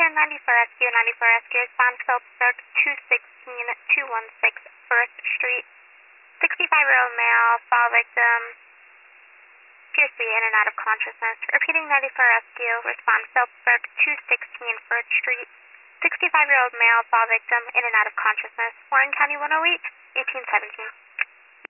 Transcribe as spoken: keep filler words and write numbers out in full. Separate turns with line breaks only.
ten ninety-four Rescue, ninety-four Rescue, respond to Phillipsburg two sixteen two sixteen First Street. sixty-five-year-old male, fall victim, appears to be in and out of consciousness. Repeating ninety-four Rescue, respond to Phillipsburg two sixteen First Street. sixty-five-year-old male, fall victim, in and out of consciousness. Warren County one oh eight, eighteen seventeen.